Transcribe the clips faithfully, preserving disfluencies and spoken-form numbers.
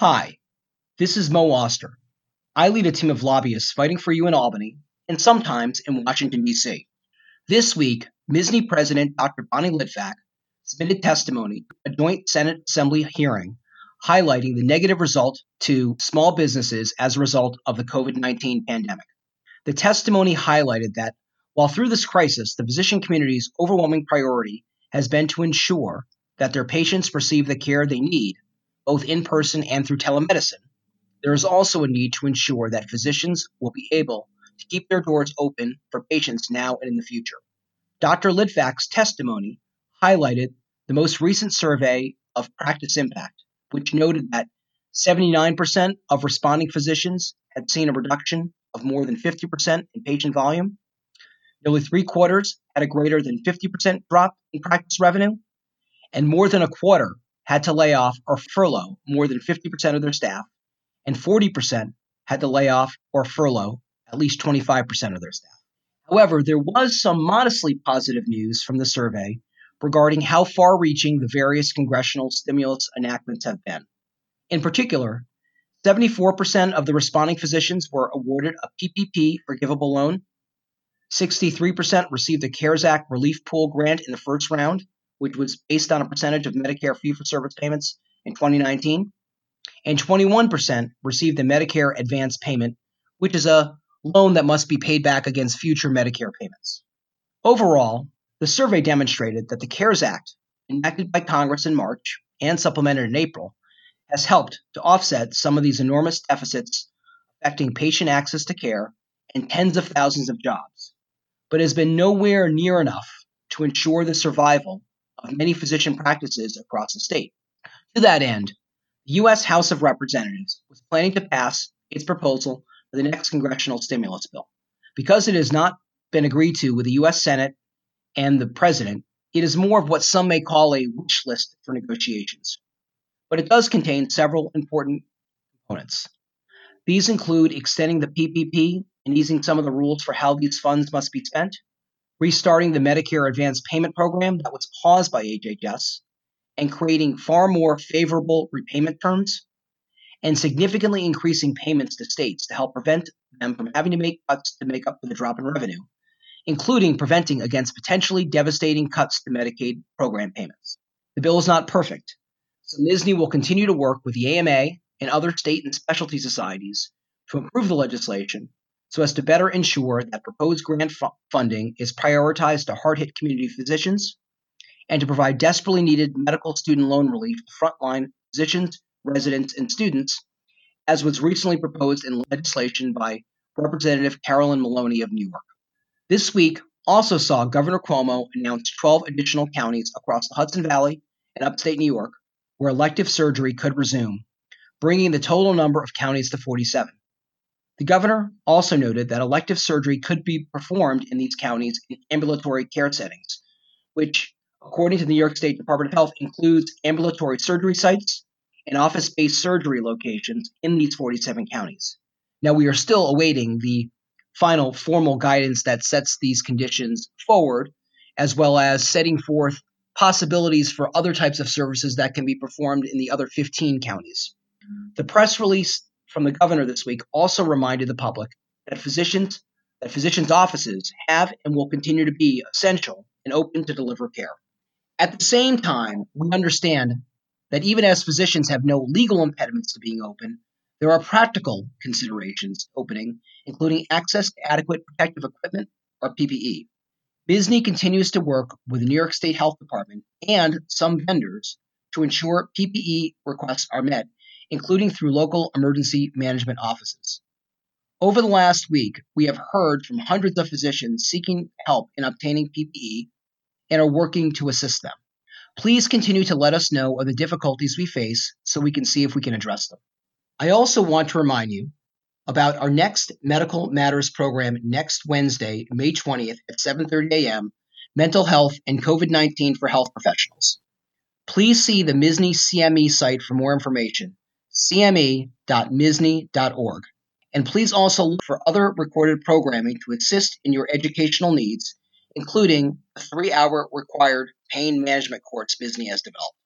Hi, this is Mo Oster. I lead a team of lobbyists fighting for you in Albany and sometimes in Washington, D C. This week, M S N Y President Doctor Bonnie Lidvack submitted testimony to a joint Senate Assembly hearing highlighting the negative result to small businesses as a result of the COVID nineteen pandemic. The testimony highlighted that while through this crisis, the physician community's overwhelming priority has been to ensure that their patients receive the care they need, both in person and through telemedicine, there is also a need to ensure that physicians will be able to keep their doors open for patients now and in the future. Doctor Lidvack's testimony highlighted the most recent survey of Practice Impact, which noted that seventy-nine percent of responding physicians had seen a reduction of more than fifty percent in patient volume. Nearly three quarters had a greater than fifty percent drop in practice revenue, and more than a quarter had to lay off or furlough more than fifty percent of their staff, and forty percent had to lay off or furlough at least twenty-five percent of their staff. However, there was some modestly positive news from the survey regarding how far-reaching the various congressional stimulus enactments have been. In particular, seventy-four percent of the responding physicians were awarded a P P P forgivable loan, sixty-three percent received the CARES Act relief pool grant in the first round, which was based on a percentage of Medicare fee-for-service payments in twenty nineteen, and twenty-one percent received the Medicare advance payment, which is a loan that must be paid back against future Medicare payments. Overall, the survey demonstrated that the CARES Act, enacted by Congress in March and supplemented in April, has helped to offset some of these enormous deficits affecting patient access to care and tens of thousands of jobs, but has been nowhere near enough to ensure the survival of many physician practices across the state. To that end, the U S House of Representatives was planning to pass its proposal for the next congressional stimulus bill. Because it has not been agreed to with the U S Senate and the President, it is more of what some may call a wish list for negotiations. But it does contain several important components. These include extending the P P P and easing some of the rules for how these funds must be spent, restarting the Medicare Advance Payment Program that was paused by H H S, and creating far more favorable repayment terms, and significantly increasing payments to states to help prevent them from having to make cuts to make up for the drop in revenue, including preventing against potentially devastating cuts to Medicaid program payments. The bill is not perfect, so M S N Y will continue to work with the A M A and other state and specialty societies to improve the legislation so as to better ensure that proposed grant fu- funding is prioritized to hard-hit community physicians and to provide desperately needed medical student loan relief to frontline physicians, residents, and students, as was recently proposed in legislation by Representative Carolyn Maloney of New York. This week also saw Governor Cuomo announce twelve additional counties across the Hudson Valley and upstate New York where elective surgery could resume, bringing the total number of counties to forty-seven. The governor also noted that elective surgery could be performed in these counties in ambulatory care settings, which, according to the New York State Department of Health, includes ambulatory surgery sites and office-based surgery locations in these forty-seven counties. Now, we are still awaiting the final formal guidance that sets these conditions forward, as well as setting forth possibilities for other types of services that can be performed in the other fifteen counties. The press release from the governor this week also reminded the public that physicians, that physicians' offices have and will continue to be essential and open to deliver care. At the same time, we understand that even as physicians have no legal impediments to being open, there are practical considerations opening, including access to adequate protective equipment, or P P E. M S N Y continues to work with the New York State Health Department and some vendors to ensure P P E requests are met, including through local emergency management offices. Over the last week, we have heard from hundreds of physicians seeking help in obtaining P P E and are working to assist them. Please continue to let us know of the difficulties we face so we can see if we can address them. I also want to remind you about our next Medical Matters program next Wednesday, May twentieth at seven thirty a.m., Mental Health and COVID nineteen for Health Professionals. Please see the M S N Y C M E site for more information, c m e dot m s n y dot org. And please also look for other recorded programming to assist in your educational needs, including a three-hour required pain management course M S N Y has developed.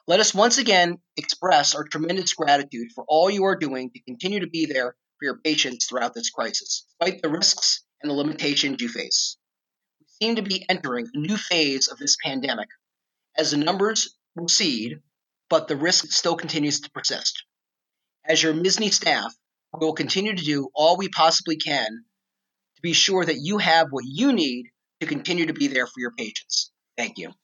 Let us once again express our tremendous gratitude for all you are doing to continue to be there for your patients throughout this crisis, despite the risks and the limitations you face. We seem to be entering a new phase of this pandemic as the numbers recede, but the risk still continues to persist. As your M I S N Y staff, we will continue to do all we possibly can to be sure that you have what you need to continue to be there for your patients. Thank you.